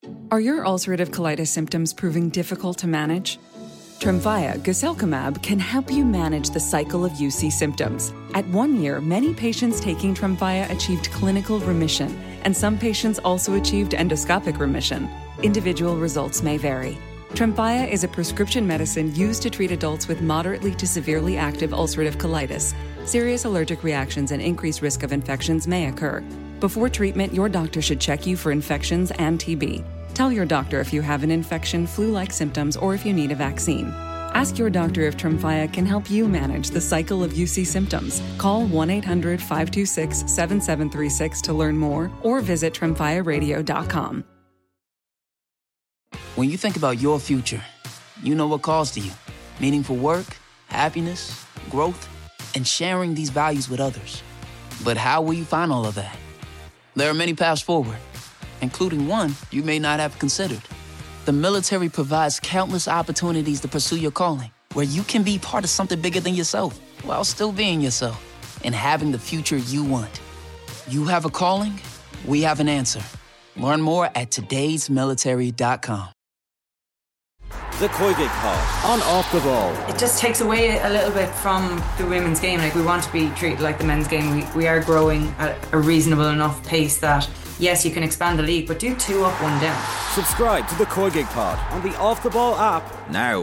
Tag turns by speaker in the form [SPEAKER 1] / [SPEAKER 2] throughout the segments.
[SPEAKER 1] Are your ulcerative colitis symptoms proving difficult to manage? Tremfya guselkumab can help you manage the cycle of UC symptoms. At 1 year, many patients taking Tremfya achieved clinical remission, and some patients also achieved endoscopic remission. Individual results may vary. Tremfya is a prescription medicine used to treat adults with moderately to severely active ulcerative colitis. Serious allergic reactions and increased risk of infections may occur. Before treatment, your doctor should check you for infections and TB. Tell your doctor if you have an infection, flu-like symptoms, or if you need a vaccine. Ask your doctor if Tremfya can help you manage the cycle of UC symptoms. Call 1-800-526-7736 to learn more or visit tremfyaradio.com.
[SPEAKER 2] When you think about your future, you know what calls to you. Meaningful work, happiness, growth, and sharing these values with others. But how will you find all of that? There are many paths forward, including one you may not have considered. The military provides countless opportunities to pursue your calling, where you can be part of something bigger than yourself, while still being yourself, and having the future you want. You have a calling, we have an answer. Learn more at todaysmilitary.com.
[SPEAKER 3] The Koigig Pod on Off the Ball.
[SPEAKER 4] It just takes away a little bit from the women's game. Like, we want to be treated like the men's game. We are growing at a reasonable enough pace that, yes, you can expand the league, but do 2 up, 1 down.
[SPEAKER 3] Subscribe to the Koigig Pod on the Off the Ball app now.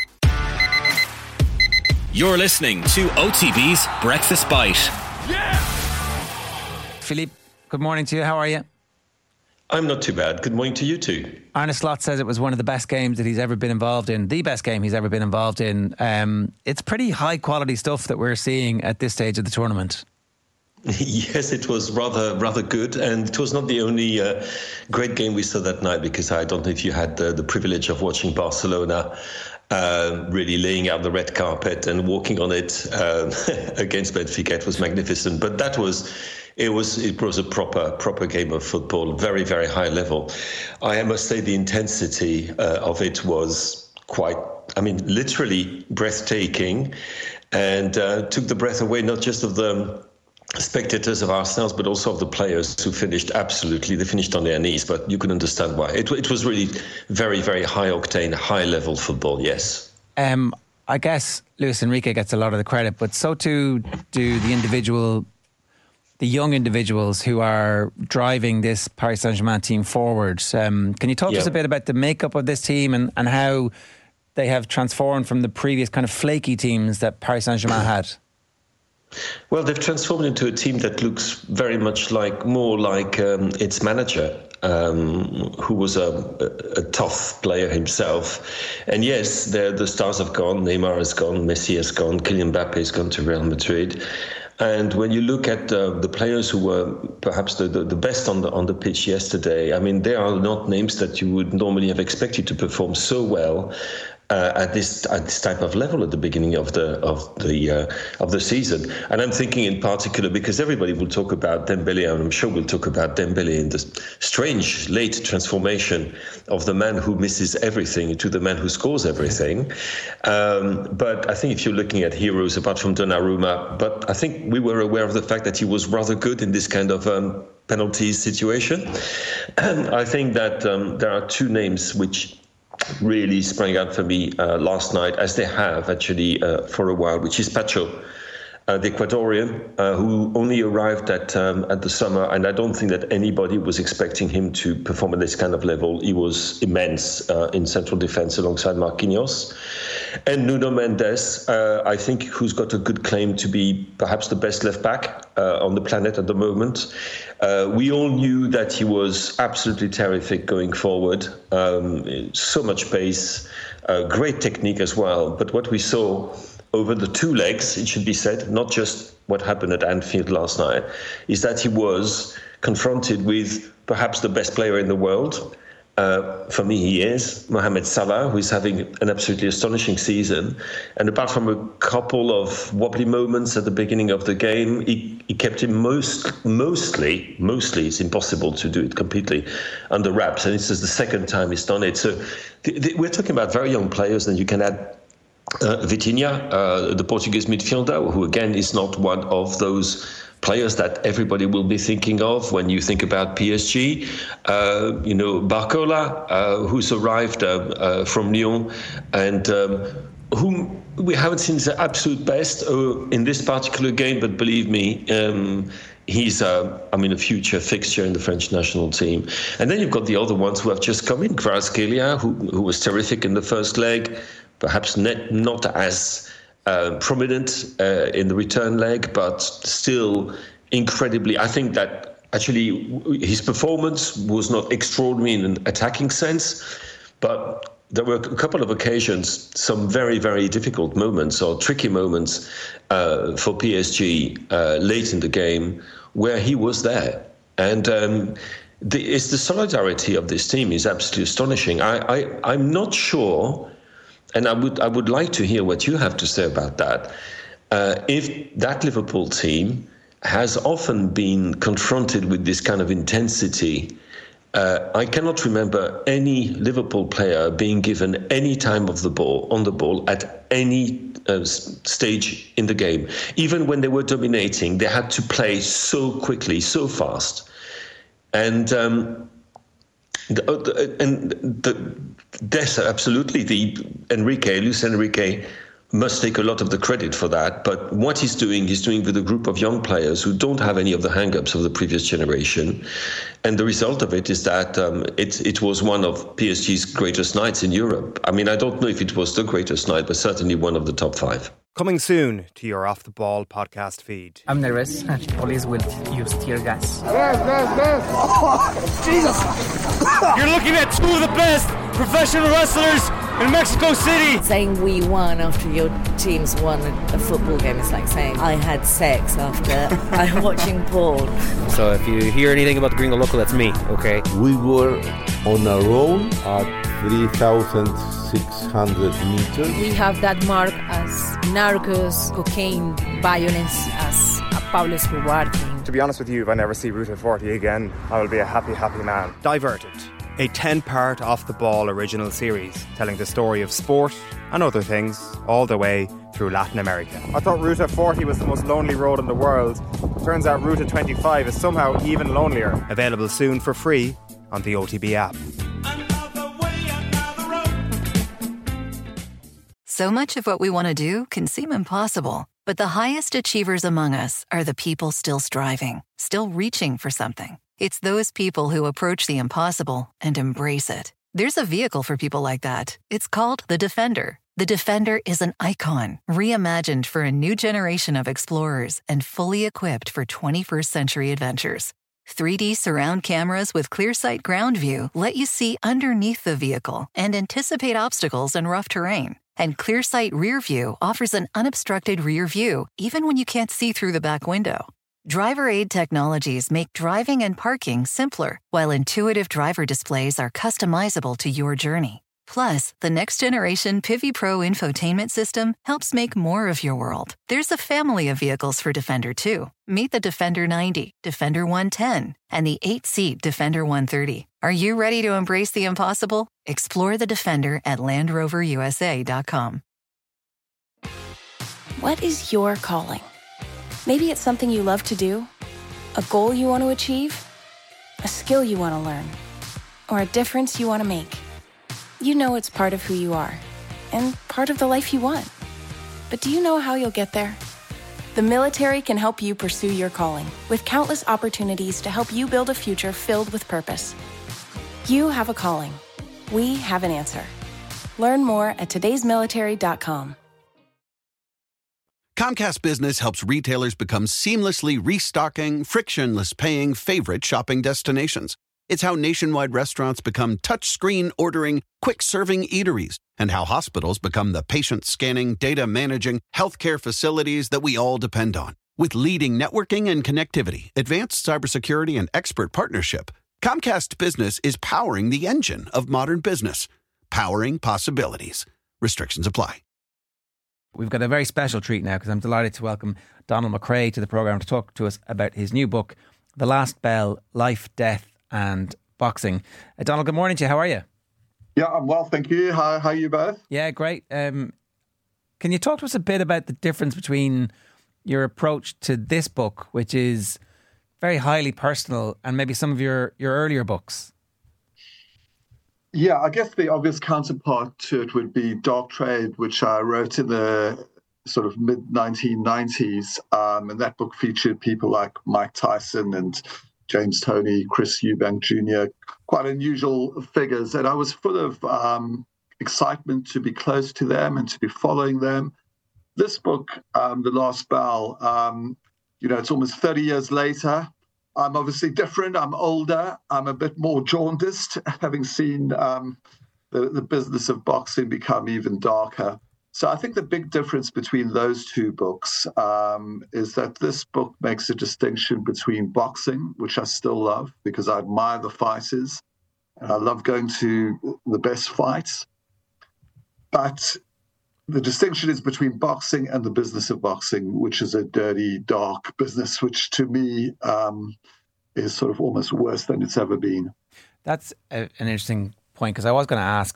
[SPEAKER 5] You're listening to OTB's Breakfast Bite.
[SPEAKER 6] Yeah!
[SPEAKER 7] Philippe, good morning to you. How are you?
[SPEAKER 6] I'm not too bad. Good morning to you too.
[SPEAKER 7] Arne Slot says it was one of the best games that he's ever been involved in, the best game he's ever been involved in. It's pretty high quality stuff that we're seeing at this stage of the tournament.
[SPEAKER 6] Yes, it was rather good, and it was not the only great game we saw that night, because I don't know if you had the privilege of watching Barcelona really laying out the red carpet and walking on it against Benfica. It was magnificent, but it was a proper game of football, very, very high level. I must say the intensity of it was literally breathtaking, and took the breath away not just of the spectators of ourselves, but also of the players who finished on their knees, but you can understand why. It was really very, very high octane, high level football, yes.
[SPEAKER 7] I guess Luis Enrique gets a lot of the credit, but so too do the young individuals who are driving this Paris Saint-Germain team forward. Can you talk to us a bit about the makeup of this team and how they have transformed from the previous kind of flaky teams that Paris Saint-Germain had?
[SPEAKER 6] Well, they've transformed into a team that looks very much more like its manager, who was a tough player himself. And yes, the stars have gone. Neymar has gone, Messi has gone, Kylian Mbappe has gone to Real Madrid. And when you look at the players who were perhaps the best on the pitch yesterday, I mean, they are not names that you would normally have expected to perform so well at this type of level at the beginning of the season. And I'm thinking in particular, because everybody will talk about Dembele, and I'm sure we'll talk about Dembele in the strange late transformation of the man who misses everything to the man who scores everything. But I think if you're looking at heroes apart from Donnarumma, but I think we were aware of the fact that he was rather good in this kind of penalties situation. And I think that there are 2 names which really sprang out for me last night, as they have actually for a while, which is Pacho, the Ecuadorian, who only arrived at the summer, and I don't think that anybody was expecting him to perform at this kind of level. He was immense in central defense alongside Marquinhos. And Nuno Mendes, I think, who's got a good claim to be perhaps the best left back on the planet at the moment. We all knew that he was absolutely terrific going forward. So much pace, great technique as well. But what we saw over the 2 legs, it should be said, not just what happened at Anfield last night, is that he was confronted with perhaps the best player in the world. For me, he is Mohamed Salah, who is having an absolutely astonishing season. And apart from a couple of wobbly moments at the beginning of the game, he kept him mostly, it's impossible to do it completely, under wraps. And this is the second time he's done it. So we're talking about very young players, and you can add Vitinha, the Portuguese midfielder, who again is not one of those players that everybody will be thinking of when you think about PSG. Barcola, who's arrived from Lyon, and whom we haven't seen his absolute best in this particular game, but believe me, he's a future fixture in the French national team. And then you've got the other ones who have just come in. Kvaratskhelia, who was terrific in the first leg, perhaps not as prominent in the return leg, but still incredibly. I think that actually his performance was not extraordinary in an attacking sense, but there were a couple of occasions, some very, very difficult moments or tricky moments for PSG late in the game where he was there. And it's the solidarity of this team is absolutely astonishing. I'm not sure, and I would like to hear what you have to say about that, if that Liverpool team has often been confronted with this kind of intensity. I cannot remember any Liverpool player being given any time on the ball at any stage in the game. Even when they were dominating, they had to play so quickly, so fast. And absolutely, Luis Enrique must take a lot of the credit for that. But what he's doing with a group of young players who don't have any of the hang-ups of the previous generation. And the result of it is that it was one of PSG's greatest nights in Europe. I mean, I don't know if it was the greatest night, but certainly one of the top 5.
[SPEAKER 8] Coming soon to your Off the Ball podcast feed.
[SPEAKER 9] I'm nervous. Police will use tear gas.
[SPEAKER 10] Yes. Oh, Jesus!
[SPEAKER 8] You're looking at two of the best professional wrestlers in Mexico City.
[SPEAKER 11] Saying we won after your team's won a football game is like saying I had sex after I'm watching porn.
[SPEAKER 8] So if you hear anything about the Gringo Local, that's me, okay?
[SPEAKER 12] We were on our own at 3,600 meters.
[SPEAKER 11] We have that mark as Narcos, cocaine, violence as a Pablo Escobar thing.
[SPEAKER 13] To be honest with you, if I never see Ruta 40 again, I will be a happy, happy man.
[SPEAKER 8] Diverted, a 10-part Off the Ball original series telling the story of sport and other things all the way through Latin America.
[SPEAKER 13] I thought Ruta 40 was the most lonely road in the world. Turns out Ruta 25 is somehow even lonelier.
[SPEAKER 8] Available soon for free on the OTB app.
[SPEAKER 14] So much of what we want to do can seem impossible, but the highest achievers among us are the people still striving, still reaching for something. It's those people who approach the impossible and embrace it. There's a vehicle for people like that. It's called the Defender. The Defender is an icon, reimagined for a new generation of explorers and fully equipped for 21st century adventures. 3D surround cameras with ClearSight Ground View let you see underneath the vehicle and anticipate obstacles in rough terrain. And ClearSight Rear View offers an unobstructed rear view, even when you can't see through the back window. Driver aid technologies make driving and parking simpler, while intuitive driver displays are customizable to your journey. Plus, the next-generation Pivi Pro infotainment system helps make more of your world. There's a family of vehicles for Defender, too. Meet the Defender 90, Defender 110, and the 8-seat Defender 130. Are you ready to embrace the impossible? Explore the Defender at LandRoverUSA.com.
[SPEAKER 15] What is your calling? Maybe it's something you love to do, a goal you want to achieve, a skill you want to learn, or a difference you want to make. You know it's part of who you are and part of the life you want. But do you know how you'll get there? The military can help you pursue your calling with countless opportunities to help you build a future filled with purpose. You have a calling. We have an answer. Learn more at todaysmilitary.com.
[SPEAKER 16] Comcast Business helps retailers become seamlessly restocking, frictionless paying favorite shopping destinations. It's how nationwide restaurants become touchscreen ordering, quick-serving eateries, and how hospitals become the patient-scanning, data-managing healthcare facilities that we all depend on. With leading networking and connectivity, advanced cybersecurity, and expert partnership, Comcast Business is powering the engine of modern business. Powering possibilities. Restrictions apply.
[SPEAKER 7] We've got a very special treat now because I'm delighted to welcome Donald McRae to the programme to talk to us about his new book, The Last Bell, Life, Death and Boxing. Donald, good morning to you. How are you?
[SPEAKER 17] Yeah, I'm well, thank you. How are you both?
[SPEAKER 7] Yeah, great. Can you talk to us a bit about the difference between your approach to this book, which is very highly personal, and maybe some of your earlier books?
[SPEAKER 17] Yeah, I guess the obvious counterpart to it would be Dark Trade, which I wrote in the sort of mid-1990s. And that book featured people like Mike Tyson and James Toney, Chris Eubank Jr., quite unusual figures. And I was full of excitement to be close to them and to be following them. This book, The Last Bell, it's almost 30 years later. I'm obviously different. I'm older. I'm a bit more jaundiced, having seen the business of boxing become even darker. So I think the big difference between those two books is that this book makes a distinction between boxing, which I still love because I admire the fighters. I love going to the best fights. But the distinction is between boxing and the business of boxing, which is a dirty, dark business, which to me is sort of almost worse than it's ever been.
[SPEAKER 7] That's an interesting point, because I was going to ask,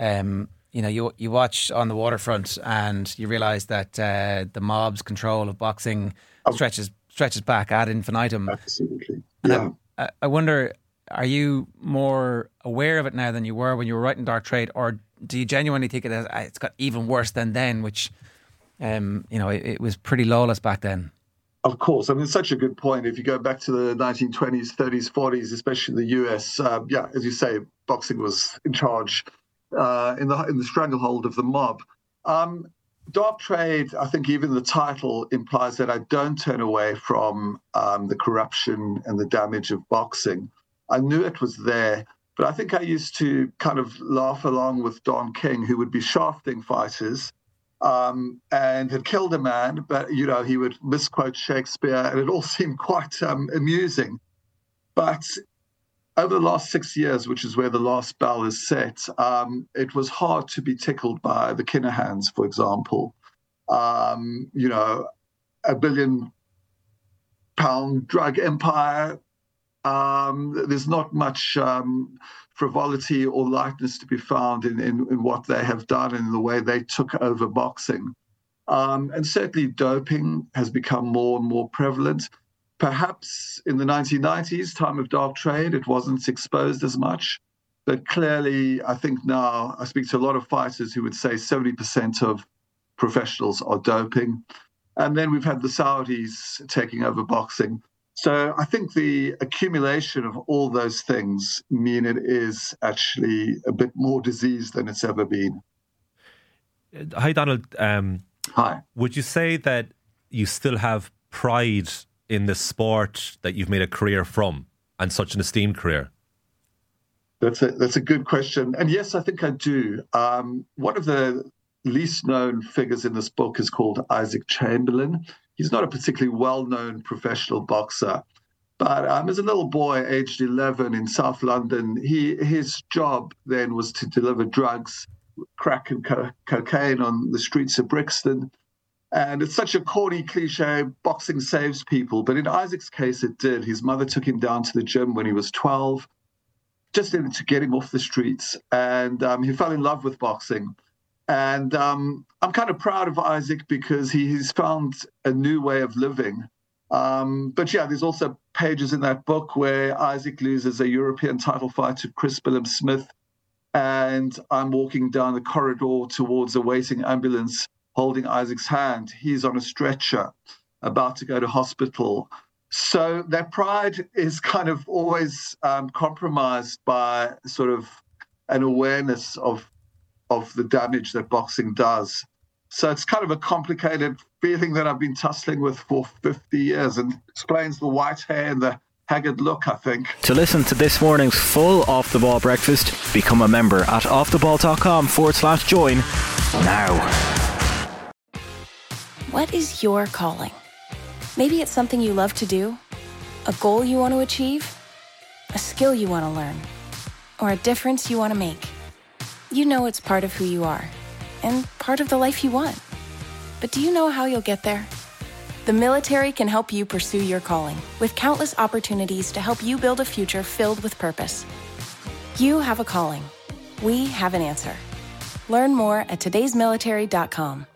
[SPEAKER 7] you watch On the Waterfront and you realise that the mob's control of boxing stretches back ad infinitum.
[SPEAKER 17] Absolutely.
[SPEAKER 7] And yeah. I wonder, are you more aware of it now than you were when you were writing Dark Trade, or do you genuinely think it's got even worse than then, which, it was pretty lawless back then?
[SPEAKER 17] Of course. I mean, it's such a good point. If you go back to the 1920s, 30s, 40s, especially the US, as you say, boxing was in charge in the stranglehold of the mob. Dark Trade, I think even the title implies that I don't turn away from the corruption and the damage of boxing. I knew it was there, but I think I used to kind of laugh along with Don King, who would be shafting fighters and had killed a man, but, he would misquote Shakespeare, and it all seemed quite amusing. But over the last 6 years, which is where The Last Bell is set, it was hard to be tickled by the Kinahans, for example. A £1 billion drug empire. There's not much frivolity or lightness to be found in what they have done and in the way they took over boxing. And certainly doping has become more and more prevalent. Perhaps in the 1990s, time of Dark Trade, it wasn't exposed as much. But clearly, I think now, I speak to a lot of fighters who would say 70% of professionals are doping. And then we've had the Saudis taking over boxing. So I think the accumulation of all those things mean it is actually a bit more diseased than it's ever been.
[SPEAKER 18] Hi, Donald.
[SPEAKER 17] Hi.
[SPEAKER 18] Would you say that you still have pride in the sport that you've made a career from, and such an esteemed career?
[SPEAKER 17] That's a good question. And yes, I think I do. One of the least known figures in this book is called Isaac Chamberlain. He's not a particularly well-known professional boxer, but as a little boy, aged 11 in South London, his job then was to deliver drugs, crack and cocaine on the streets of Brixton. And it's such a corny cliche, boxing saves people. But in Isaac's case, it did. His mother took him down to the gym when he was 12, just to get him off the streets. And he fell in love with boxing. And I'm kind of proud of Isaac because he's found a new way of living. But yeah, there's also pages in that book where Isaac loses a European title fight to Chris Billam-Smith. And I'm walking down the corridor towards a waiting ambulance holding Isaac's hand. He's on a stretcher, about to go to hospital. So that pride is kind of always compromised by sort of an awareness of the damage that boxing does. So it's kind of a complicated feeling that I've been tussling with for 50 years, and explains the white hair and the haggard look, I think.
[SPEAKER 19] To listen to this morning's full Off The Ball breakfast, become a member at offtheball.com/join now.
[SPEAKER 15] What is your calling? Maybe it's something you love to do, a goal you want to achieve, a skill you want to learn, or a difference you want to make. You know it's part of who you are and part of the life you want. But do you know how you'll get there? The military can help you pursue your calling with countless opportunities to help you build a future filled with purpose. You have a calling. We have an answer. Learn more at todaysmilitary.com.